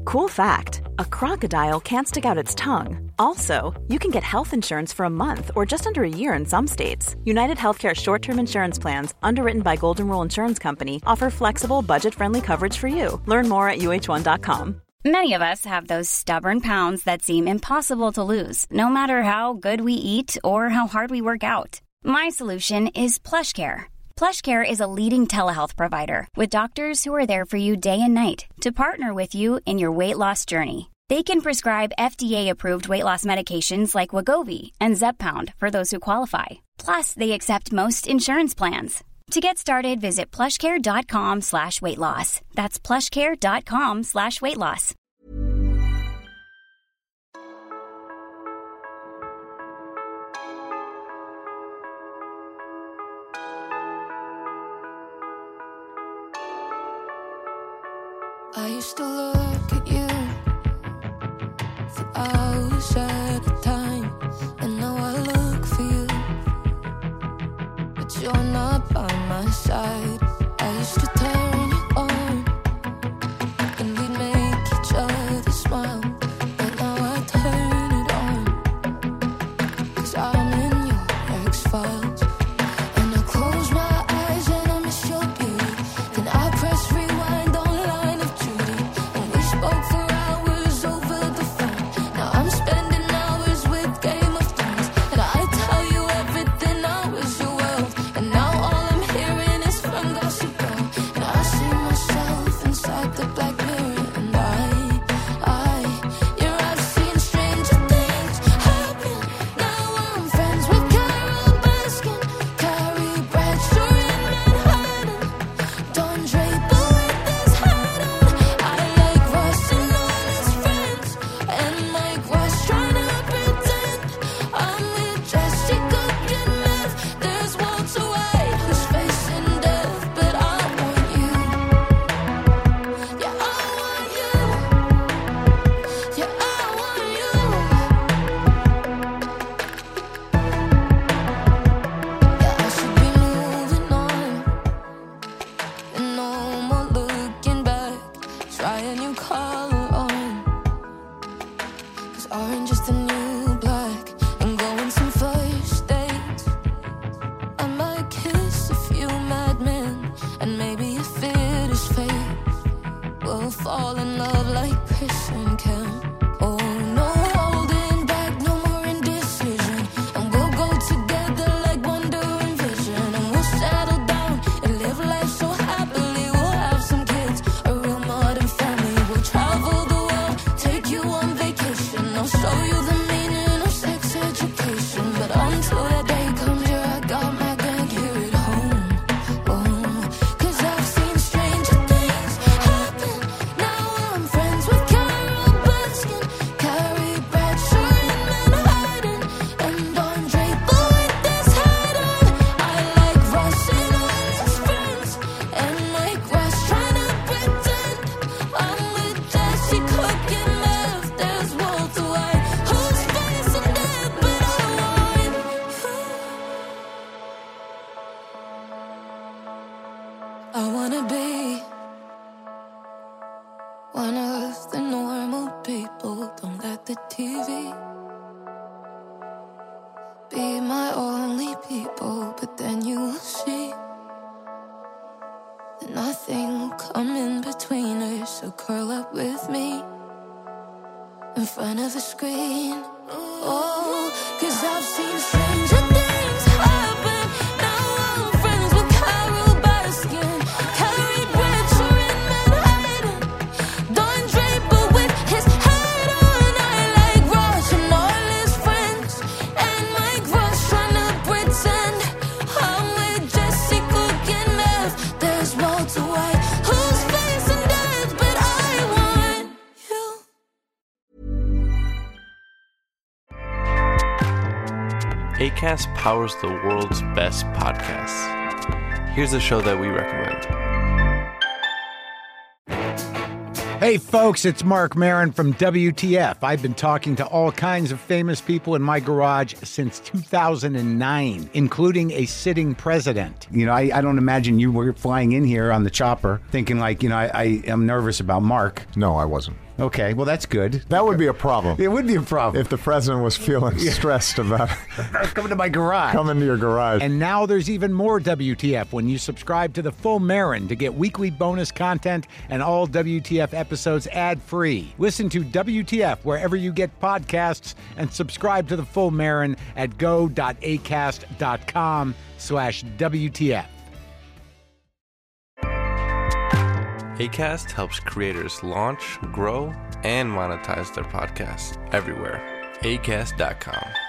Cool fact, a crocodile can't stick out its tongue. Also, you can get health insurance for a month or just under a year in some states. United Healthcare short-term insurance plans, underwritten by Golden Rule Insurance Company, offer flexible, budget-friendly coverage for you. Learn more at uh1.com. Many of us have those stubborn pounds that seem impossible to lose, no matter how good we eat or how hard we work out. My solution is PlushCare. PlushCare is a leading telehealth provider with doctors who are there for you day and night to partner with you in your weight loss journey. They can prescribe FDA-approved weight loss medications like Wegovy and Zepbound for those who qualify. Plus, they accept most insurance plans. To get started, visit plushcare.com/weightloss. That's plushcare.com/weightloss. I used to look at you for hours at a time, and now I look for you, but you're not by my side. I used to turn you on, and we'd make each other smile, but now I turn it on, 'cause I'm in your X-Files. And I close my eyes and I miss your beauty, then I press rewind on Line of Duty, and we spoke for hours over the phone. Now I'm spending hours with Game of Thrones, and I tell you everything, I was your world, and now all I'm hearing is from Gossip Girl. And I see myself inside the black mirror, and yeah, I've seen stranger things happen. Now I'm friends with Carol Baskin, Carrie Bradshaw in Manhattan, Don Draper with his hat on. I like Ross and all his friends, and Mike Ross trying to pretend I'm with Jesse Cook and Meth. There's Walter White who's facing death, but I want you. Yeah, I want you. Yeah, I want you. Yeah, I should be moving on, and no more looking back. Try a new color on, 'cause orange is the new black, and going some first dates. I might kiss a few madmen, and maybe if it is fate, we'll fall in love like Chris and Kim. Oh, no holding back, no more indecision, and we'll go together like Wonder and Vision, and we'll settle down and live life so happily. We'll have some kids, a real modern family. We'll travel the world, take you on vacation. I'll show you the meaning of sex education. But until that day comes, yeah, I got my gang here at home. Oh, 'cause I've seen stranger things happen. Now I'm friends with Carol Baskin, Carrie Bradshaw in Manhattan, and Don Draper with his hat on. I like Ross and all his friends, and Mike Ross trying to pretend I'm with Jesse Cook and Meth. There's Walter White who's facing death, but I want you. I wanna be one of the normal people. Don't let the TV be my only people, but then you will see that nothing will come in between us. So curl up with me in front of a screen. Oh, 'cause I've seen stranger things happen. Now I'm friends with Carol Baskin, Carrie Bradshaw in Manhattan, Don Draper with his hat on. I like Ross and all his friends, and Mike Ross trying to pretend I'm with Jesse Cook and Meth. There's Walter White who's facing death, but I want you. Acast powers the world's best podcasts. Here's a show that we recommend. Hey folks, it's Mark Maron from WTF. I've been talking to all kinds of famous people in my garage since 2009, including a sitting president. You know, I don't imagine you were flying in here on the chopper thinking like, you know, I am nervous about Mark. No, I wasn't. Okay, well, that's good. That would be a problem. It would be a problem. If the president was feeling stressed about coming to my garage. coming to your garage. And now there's even more WTF when you subscribe to The Full Marin to get weekly bonus content and all WTF episodes ad-free. Listen to WTF wherever you get podcasts and subscribe to The Full Marin at go.acast.com/WTF. Acast helps creators launch, grow, and monetize their podcasts everywhere. Acast.com.